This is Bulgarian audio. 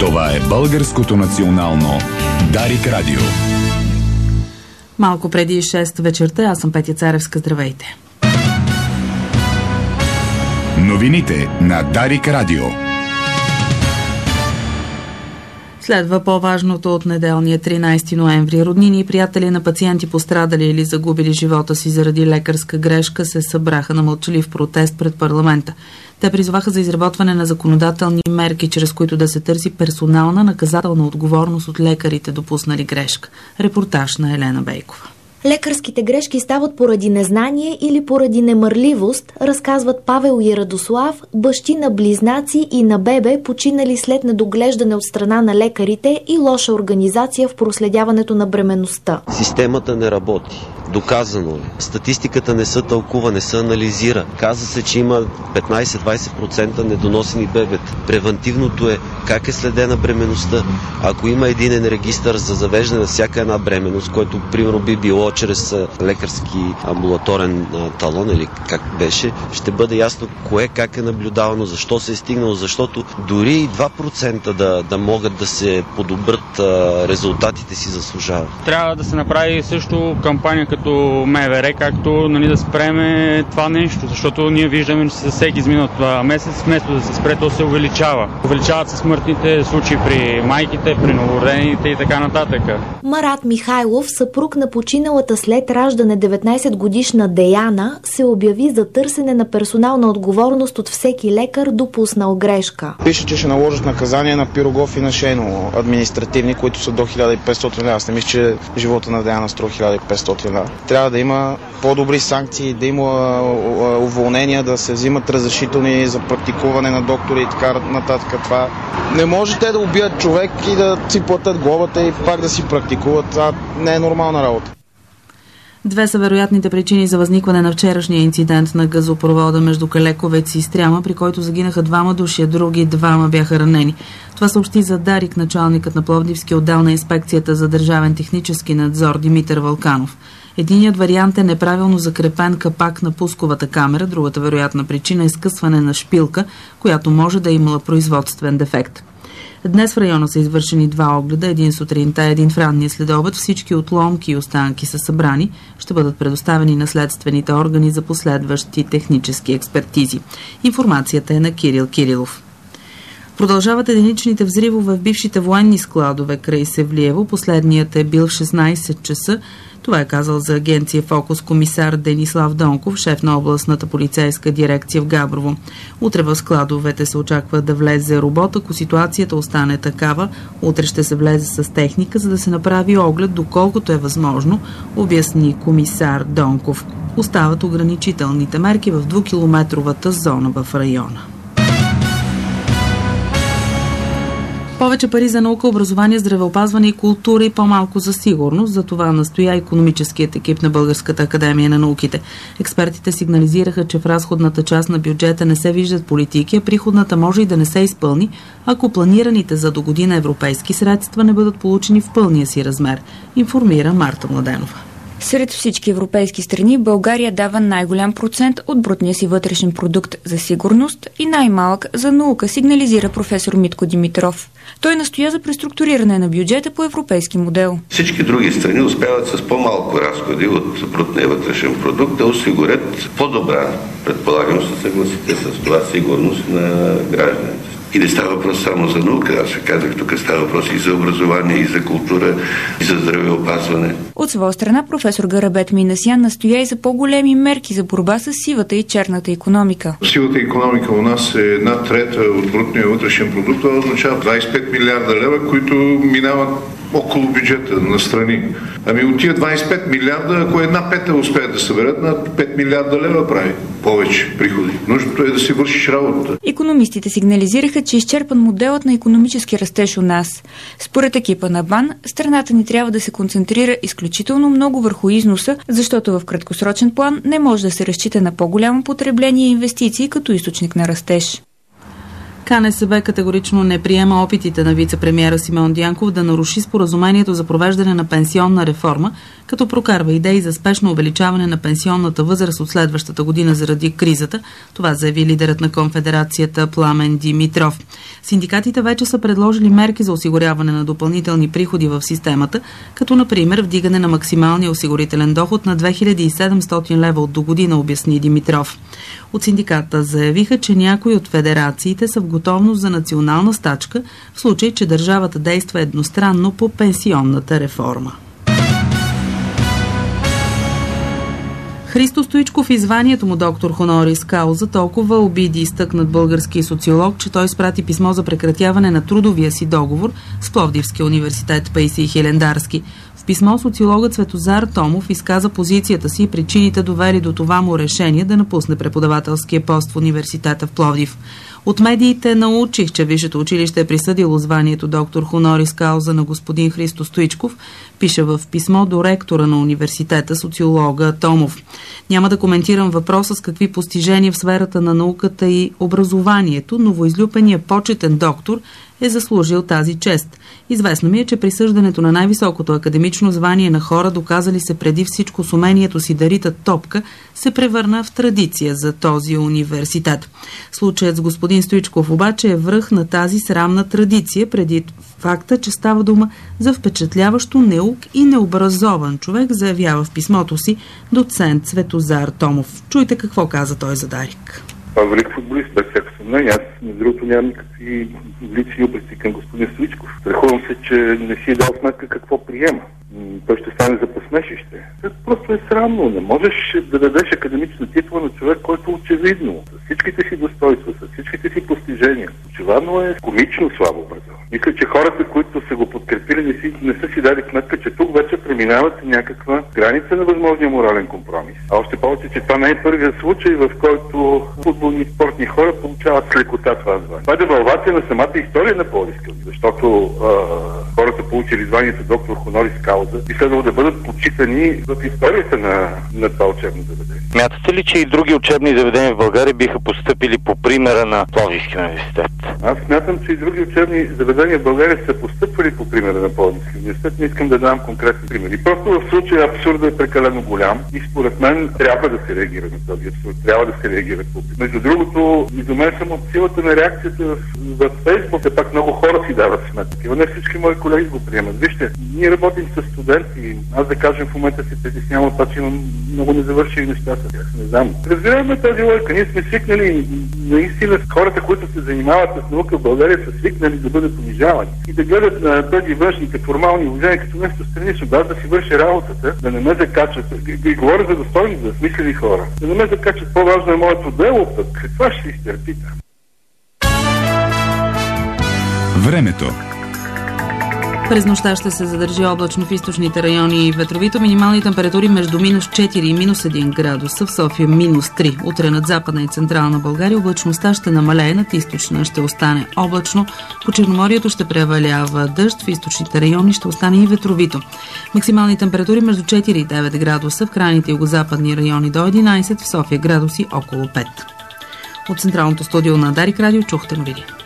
Това е Българското национално Дарик Радио. Малко преди 6 вечерта, аз съм Петя Царевска. Здравейте! Новините на Дарик Радио. Следва по-важното от неделния 13 ноември. Роднини и приятели на пациенти, пострадали или загубили живота си заради лекарска грешка, се събраха на мълчалив протест пред парламента. Те призоваха за изработване на законодателни мерки, чрез които да се търси персонална наказателна отговорност от лекарите, допуснали грешка. Репортаж на Елена Бейкова. Лекарските грешки стават поради незнание или поради немърливост, разказват Павел и Радослав, бащи на близнаци и на бебе, починали след недоглеждане от страна на лекарите и лоша организация в проследяването на бременността. Системата не работи. Доказано е. Статистиката не се тълкува, не се анализира. Каза се, че има 15-20% недоносени бебета. Превентивното е как е следена бременността. Ако има единен регистър за завеждане на всяка една бременност, който примерно би било чрез лекарски амбулаторен талон или как беше, ще бъде ясно кое как е наблюдавано, защо се е стигнало, защото дори и 2% да могат да се подобрят резултатите си заслужават. Трябва да се направи също кампания като МВР, както да спреме това нещо, защото ние виждаме, че със всеки изминал месец, вместо да се спре, то се увеличава. Увеличават се смъртните случаи при майките, при новородените и така нататък. Марат Михайлов, съпруг на починалата след раждане 19-годишна Деяна, се обяви за търсене на персонална отговорност от всеки лекар, допуснал грешка. Пише, че ще наложат наказания на Пирогов и на Шейно, административни, които са до 1500 лева. Аз не мисля, че живота на Деяна струва 1500 лева. Трябва да има по-добри санкции, да има уволнения, да се взимат разрешителни за практикуване на доктори и така нататък. Това не може те да убият човек и да си платят глобата и пак да си практикуват. Това не е нормална работа. Две са вероятните причини за възникване на вчерашния инцидент на газопровода между Калековец и Стряма, при който загинаха 2 души, а други 2 бяха ранени. Това съобщи за Дарик началникът на Пловдивски отдел на инспекцията за държавен технически надзор Димитър Вълканов. Единият вариант е неправилно закрепен капак на пусковата камера, другата вероятна причина е скъсване на шпилка, която може да е имала производствен дефект. Днес в района са извършени 2 огледа, един сутринта и един в ранния следобед. Всички отломки и останки са събрани, ще бъдат предоставени на следствените органи за последващи технически експертизи. Информацията е на Кирил Кирилов. Продължават единичните взривове в бившите военни складове край Севлиево. Последният е бил в 16 часа. Това е казал за агенция Фокус комисар Денислав Донков, шеф на областната полицейска дирекция в Габрово. Утре в складовете се очаква да влезе робот. Ако ситуацията остане такава, утре ще се влезе с техника, за да се направи оглед, доколкото е възможно, обясни комисар Донков. Остават ограничителните мерки в 2-километровата зона в района. Повече пари за наука, образование, здравеопазване и култура и по-малко за сигурност. За това настоя икономическият екип на Българската академия на науките. Експертите сигнализираха, че в разходната част на бюджета не се виждат политики, а приходната може и да не се изпълни, ако планираните за догодина европейски средства не бъдат получени в пълния си размер, информира Марта Младенова. Сред всички европейски страни България дава най-голям процент от брутния си вътрешен продукт за сигурност и най-малък за наука, сигнализира професор Митко Димитров. Той настоя за преструктуриране на бюджета по европейски модел. Всички други страни успяват с по-малко разходи от брутния вътрешен продукт да осигурят по-добра, предполагам, ще съгласите с това, сигурност на гражданите. И не става въпрос само за наука, аз казах, тук става въпрос и за образование, и за култура, и за здравеопазване. От своя страна професор Гарабет Минасян настоя и за по-големи мерки за борба с сивата и черната икономика. Сивата икономика у нас е 1/3 от брутния вътрешен продукт, това означава 25 милиарда лева, които минават около бюджета на страни. Ами от тия 25 милиарда, ако 1/5 успеят да съберат, на 5 милиарда лева прави повече приходи. Нужното е да си вършиш работата. Икономистите сигнализираха, че изчерпан моделът на икономически растеж у нас. Според екипа на БАН, страната ни трябва да се концентрира изключително много върху износа, защото в краткосрочен план не може да се разчита на по-голямо потребление и инвестиции като източник на растеж. КНСБ категорично не приема опитите на вице-премиера Симеон Дянков да наруши споразумението за провеждане на пенсионна реформа, като прокарва идеи за спешно увеличаване на пенсионната възраст от следващата година заради кризата. Това заяви лидерът на конфедерацията Пламен Димитров. Синдикатите вече са предложили мерки за осигуряване на допълнителни приходи в системата, като например вдигане на максималния осигурителен доход на 2700 лева от до година, обясни Димитров. От синдиката заявиха, че някои от федерациите са в готовност за национална стачка в случай, че държавата действа едностранно по пенсионната реформа. Христо Стоичков и званието му доктор хонорис кауза толкова обиди изтъкнат български социолог, че той изпрати писмо за прекратяване на трудовия си договор с Пловдивския университет Паисий Хилендарски. В писмо социологът Светозар Томов изказа позицията си и причините довели до това му решение да напусне преподавателския пост в университета в Пловдив. От медиите научих, че Висшето училище е присъдило званието доктор хонорис кауза на господин Христо Стоичков, пише в писмо до ректора на университета социолога Томов. Няма да коментирам въпроса с какви постижения в сферата на науката и образованието новоизлюпеният почетен доктор е заслужил тази чест. Известно ми е, че присъждането на най-високото академично звание на хора, доказали се преди всичко с умението си да ритат топка, се превърна в традиция за този университет. Случаят с господин Стоичков обаче е връх на тази срамна традиция, преди факта, че става дума за впечатляващо неук и необразован човек, заявява в писмото си доцент Светозар Томов. Чуйте какво каза той за Дарик. Велик футболист, без всяко съмнение. Аз, между другото, нямам никакви лични упреци към господин Стоичков. Страхувам се, че не си е дал сметка какво приема. Той ще стане за посмешище. Просто е срамно. Не можеш да дадеш академична титла на човек, който очевидно, с всичките си достоинства, с всичките си постижения, очевидно е комично слабо образован. Мисля, че хората, които са го подкрепили, не са си дали сметка, че тук вече преминават някаква граница на възможния морален компромис. А още повече, че това не е първият случай, в който футболни и спортни хора получават с лекота това звание. Това е девалвация на самата история на Пловдивския, защото хората, получили званието доктор хонорис кауза, би следвало да бъдат почитани в историята на това учебно заведение. Смятате ли, че и други учебни заведения в България биха постъпили по примера на Пловдивския университет? Аз смятам, че и други учебни заведения в България са постъпвали по примера на Пловдивския университет. Не искам да дам конкретни примери. Просто в случая абсурдът е прекалено голям и според мен трябва да се реагира на този абсурд. Трябва да се реагира публично. Между другото, изумен съм от силата на реакцията в Фейсбук. Все пак много хора си дават сметка. Не всички мои колеги го приемат. Вижте, ние работим с студенти. Аз да кажем в момента се притеснявам това, че имам много незавършени неща с тях. Не знам. Разбираме тази логика. Ние сме свикнали наистина с хората, които се занимават с наука в България, са свикнали да бъдат унижавани и да гледат на тези външните формални уважения като нещо странично, да си върши работата, да не ме закачат. И говоря за достойни, за смислени хора. Да не ме закачат, по-важно е моето дело, пък каква ще се изтърпите? Времето. През нощта ще се задържи облачно в източните райони и ветровито. Минимални температури между минус 4 и минус 1 градуса, в София минус 3. Утре над Западна и Централна България облачността ще намалее, над източна ще остане облачно. По Черноморието ще превалява дъжд, в източните райони ще остане и ветровито. Максимални температури между 4 и 9 градуса, в крайните югозападни райони до 11, в София градуси около 5. От централното студио на Дарик Радио чухте новини.